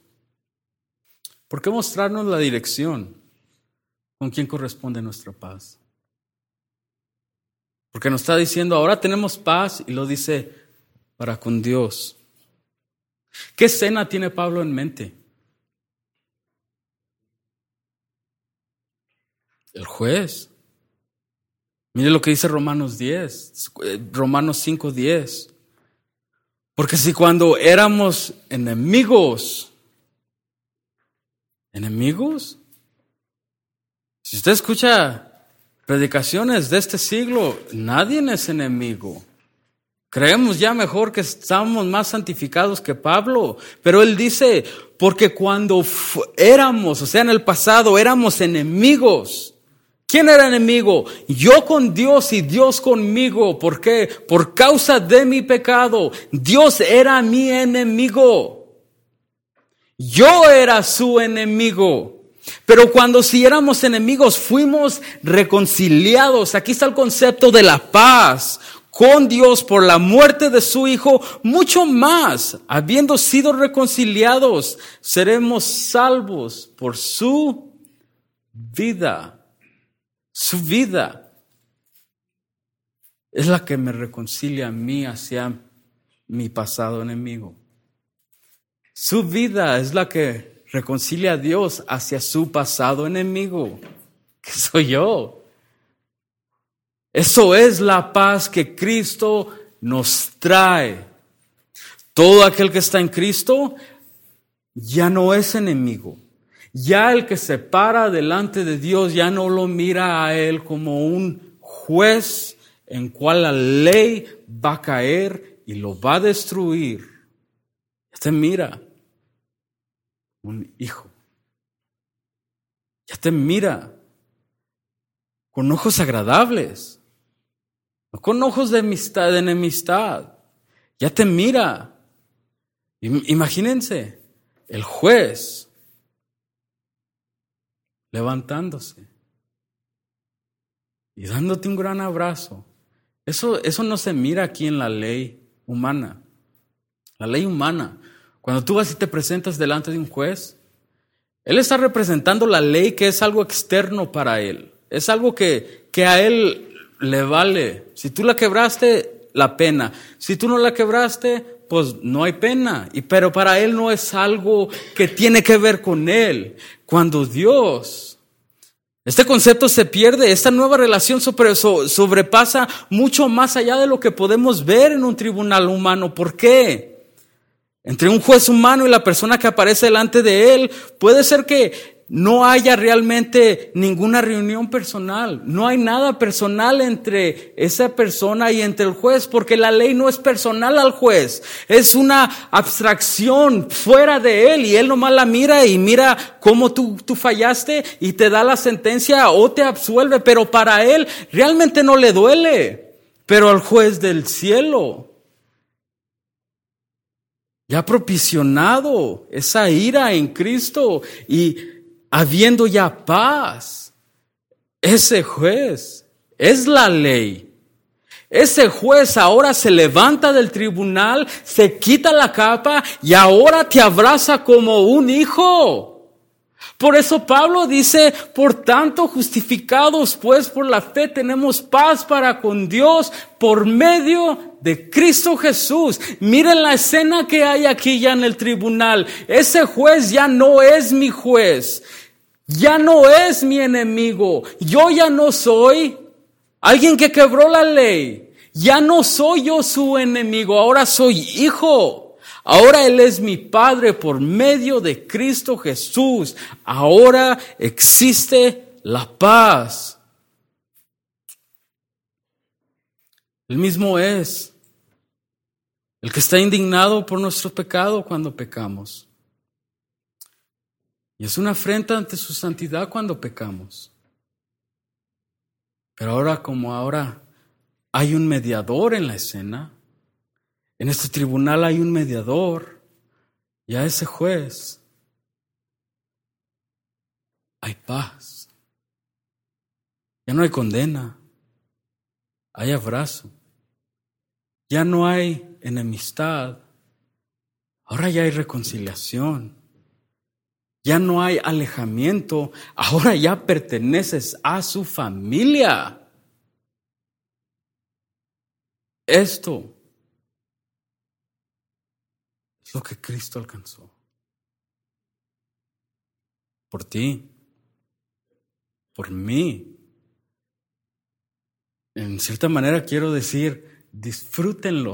¿Por qué mostrarnos la dirección con quién corresponde nuestra paz? Porque nos está diciendo, ahora tenemos paz, y lo dice, para con Dios. ¿Qué escena tiene Pablo en mente? El juez. Mire lo que dice Romanos diez, Romanos cinco diez. Porque si cuando éramos enemigos, enemigos, si usted escucha predicaciones de este siglo, nadie es enemigo. Creemos ya mejor que estamos más santificados que Pablo. Pero él dice, porque cuando fu- éramos, o sea, en el pasado, éramos enemigos. ¿Quién era enemigo? Yo con Dios y Dios conmigo. ¿Por qué? Por causa de mi pecado. Dios era mi enemigo. Yo era su enemigo. Pero cuando si éramos enemigos, fuimos reconciliados. Aquí está el concepto de la paz con Dios por la muerte de su Hijo. Mucho más, habiendo sido reconciliados, seremos salvos por su vida. Su vida es la que me reconcilia a mí hacia mi pasado enemigo. Su vida es la que reconcilia a Dios hacia su pasado enemigo, que soy yo. Eso es la paz que Cristo nos trae. Todo aquel que está en Cristo ya no es enemigo. Ya el que se para delante de Dios ya no lo mira a Él como un juez en cual la ley va a caer y lo va a destruir. Ya te mira un hijo. Ya te mira con ojos agradables, no con ojos de amistad, de enemistad. Ya te mira. Imagínense, el juez levantándose y dándote un gran abrazo, Eso, eso no se mira aquí en la ley humana. La ley humana. Cuando tú vas y te presentas delante de un juez, él está representando la ley, que es algo externo para él. Es algo que, que a él le vale. Si tú la quebraste, la pena. Si tú no la quebraste, pues no hay pena. Y, pero para él no es algo que tiene que ver con él. Cuando Dios, este concepto se pierde, esta nueva relación sobre, so, sobrepasa mucho más allá de lo que podemos ver en un tribunal humano. ¿Por qué? Entre un juez humano y la persona que aparece delante de él, puede ser que no haya realmente ninguna reunión personal. No hay nada personal entre esa persona y entre el juez, porque la ley no es personal al juez. Es una abstracción fuera de él y él nomás la mira y mira cómo tú, tú fallaste y te da la sentencia o te absuelve. Pero para él realmente no le duele. Pero al juez del cielo, ya propicionado esa ira en Cristo y habiendo ya paz, ese juez es la ley. Ese juez ahora se levanta del tribunal, se quita la capa y ahora te abraza como un hijo. Por eso Pablo dice, por tanto, justificados pues por la fe, tenemos paz para con Dios por medio de Cristo Jesús. Miren la escena que hay aquí ya en el tribunal. Ese juez ya no es mi juez, ya no es mi enemigo. Yo ya no soy alguien que quebró la ley. Ya no soy yo su enemigo, ahora soy hijo. Ahora Él es mi Padre por medio de Cristo Jesús. Ahora existe la paz. Él mismo es el que está indignado por nuestro pecado cuando pecamos. Y es una afrenta ante su santidad cuando pecamos. Pero ahora, como ahora hay un mediador en la escena, en este tribunal hay un mediador, y a ese juez hay paz. Ya no hay condena, hay abrazo. Ya no hay enemistad, ahora ya hay reconciliación. Ya no hay alejamiento, ahora ya perteneces a su familia. Esto es lo que Cristo alcanzó. Por ti, por mí. En cierta manera quiero decir, disfrútenlo.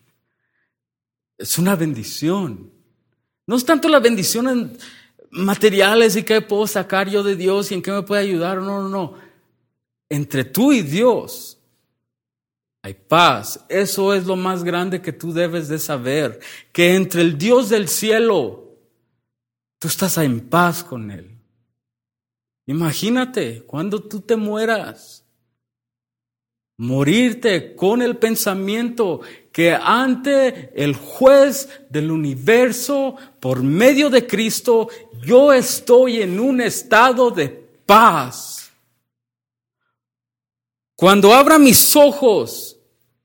Es una bendición. No es tanto la bendición en materiales y qué puedo sacar yo de Dios y en qué me puede ayudar. No, no, no. Entre tú y Dios hay paz. Eso es lo más grande que tú debes de saber. Que entre el Dios del cielo, tú estás en paz con Él. Imagínate cuando tú te mueras, morirte con el pensamiento que ante el juez del universo, por medio de Cristo, yo estoy en un estado de paz. Cuando abra mis ojos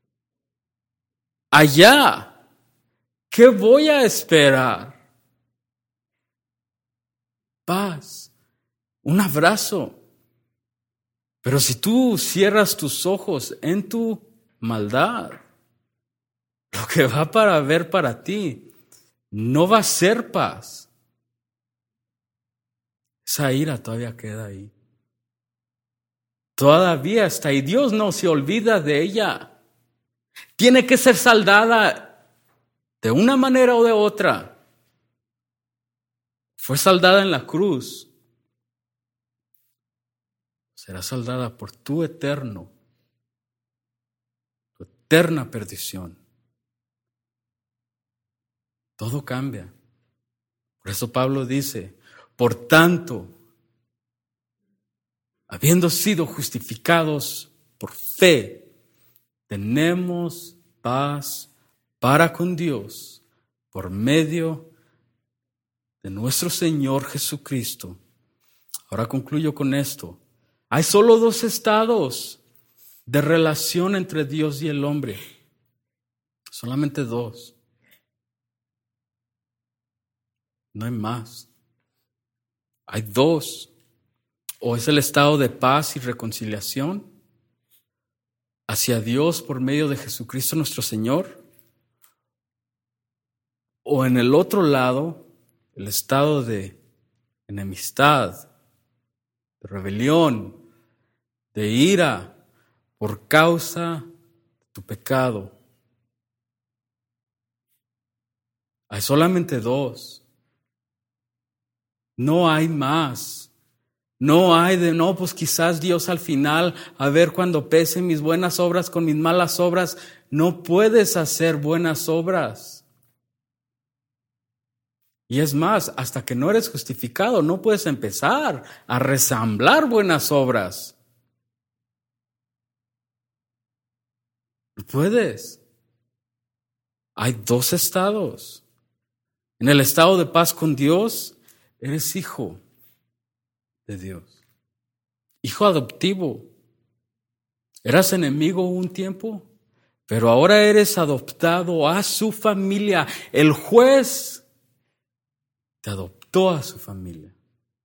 allá, ¿qué voy a esperar? Paz, un abrazo. Pero si tú cierras tus ojos en tu maldad, lo que va para ver para ti no va a ser paz. Esa ira todavía queda ahí. Todavía está ahí. Dios no se olvida de ella. Tiene que ser saldada de una manera o de otra. Fue saldada en la cruz. Será saldada por tu eterno, tu eterna perdición. Todo cambia. Por eso Pablo dice, por tanto, habiendo sido justificados por fe, tenemos paz para con Dios por medio de nuestro Señor Jesucristo. Ahora concluyo con esto. Hay solo dos estados de relación entre Dios y el hombre. Solamente dos. No hay más. Hay dos. O es el estado de paz y reconciliación hacia Dios por medio de Jesucristo nuestro Señor. O en el otro lado, el estado de enemistad, de rebelión, de ira por causa de tu pecado. Hay solamente dos. No hay más. No hay de, no, pues quizás Dios al final, a ver cuando pese mis buenas obras con mis malas obras. No puedes hacer buenas obras. Y es más, hasta que no eres justificado, no puedes empezar a resamblar buenas obras. No puedes. Hay dos estados. En el estado de paz con Dios, eres hijo de Dios. Hijo adoptivo. Eras enemigo un tiempo, pero ahora eres adoptado a su familia. El juez te adoptó a su familia.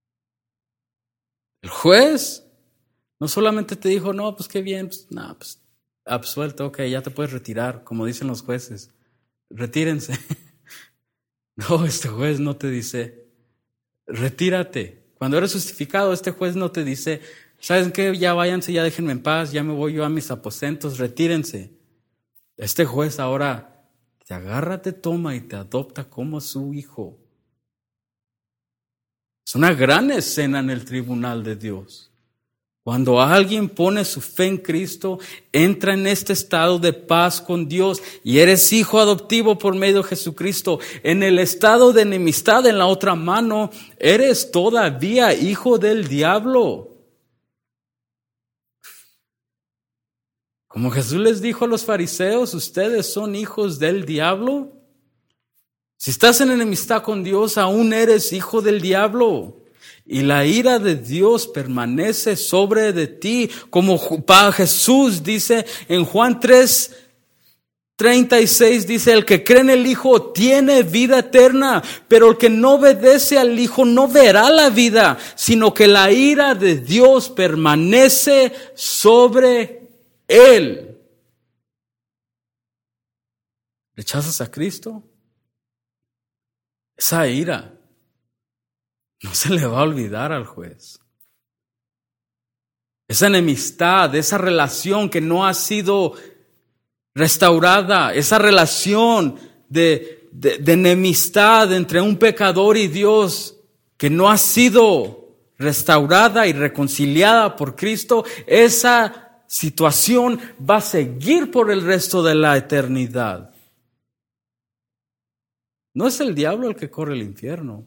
El juez no solamente te dijo, no, pues qué bien, pues, no, pues absuelto, ok, ya te puedes retirar, como dicen los jueces. Retírense. No, este juez no te dice, retírate. Cuando eres justificado, este juez no te dice, ¿saben qué? Ya váyanse, ya déjenme en paz, ya me voy yo a mis aposentos, retírense. Este juez ahora te agarra, te toma y te adopta como su hijo. Es una gran escena en el tribunal de Dios. Cuando alguien pone su fe en Cristo, entra en este estado de paz con Dios y eres hijo adoptivo por medio de Jesucristo. En el estado de enemistad, en la otra mano, eres todavía hijo del diablo. Como Jesús les dijo a los fariseos, ustedes son hijos del diablo. Si estás en enemistad con Dios, aún eres hijo del diablo. Y la ira de Dios permanece sobre de ti, como Jesús dice en Juan tres, treinta y seis, dice, el que cree en el Hijo tiene vida eterna, pero el que no obedece al Hijo no verá la vida, sino que la ira de Dios permanece sobre él. ¿Rechazas a Cristo? Esa ira no se le va a olvidar al juez. Esa enemistad, esa relación que no ha sido restaurada, esa relación de, de, de enemistad entre un pecador y Dios que no ha sido restaurada y reconciliada por Cristo, esa situación va a seguir por el resto de la eternidad. No es el diablo el que corre el infierno.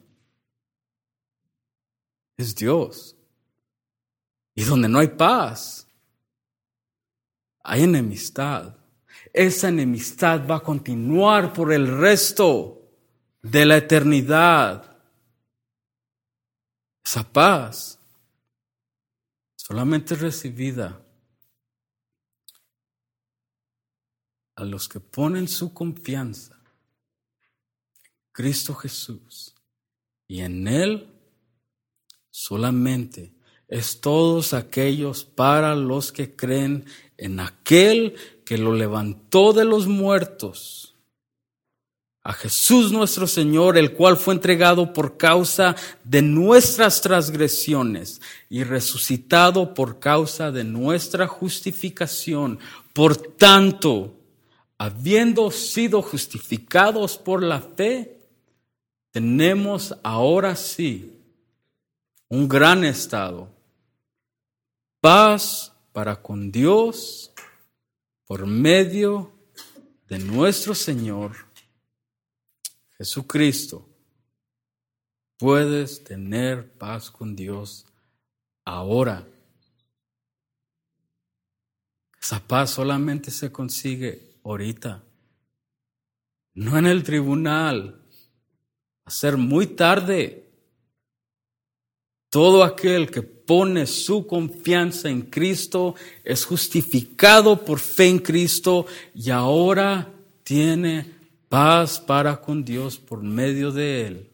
Es Dios. Y donde no hay paz, hay enemistad. Esa enemistad va a continuar por el resto de la eternidad. Esa paz solamente es recibida a los que ponen su confianza en Cristo Jesús y en Él. Solamente es todos aquellos para los que creen en aquel que lo levantó de los muertos, a Jesús nuestro Señor, el cual fue entregado por causa de nuestras transgresiones y resucitado por causa de nuestra justificación. Por tanto, habiendo sido justificados por la fe, tenemos ahora sí un gran estado, paz para con Dios por medio de nuestro Señor Jesucristo. Puedes tener paz con Dios ahora. Esa paz solamente se consigue ahorita, no en el tribunal, va a ser muy tarde. Todo aquel que pone su confianza en Cristo es justificado por fe en Cristo y ahora tiene paz para con Dios por medio de Él.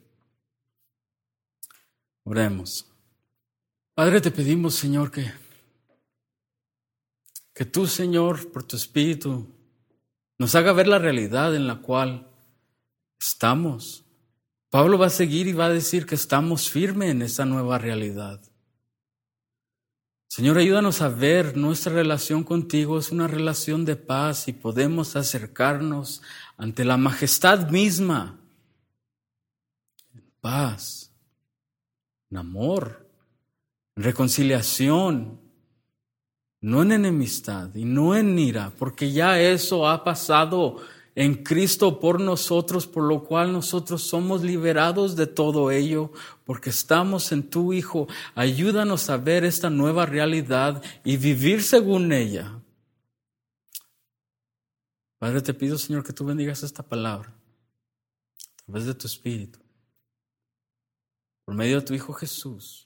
Oremos. Padre, te pedimos, Señor, que, que tú, Señor, por tu Espíritu, nos haga ver la realidad en la cual estamos. Pablo va a seguir y va a decir que estamos firmes en esa nueva realidad. Señor, ayúdanos a ver nuestra relación contigo es una relación de paz y podemos acercarnos ante la majestad misma en paz, en amor, en reconciliación, no en enemistad y no en ira, porque ya eso ha pasado en Cristo por nosotros, por lo cual nosotros somos liberados de todo ello, porque estamos en tu Hijo. Ayúdanos a ver esta nueva realidad y vivir según ella. Padre, te pido, Señor, que tú bendigas esta palabra a través de tu Espíritu, por medio de tu Hijo Jesús.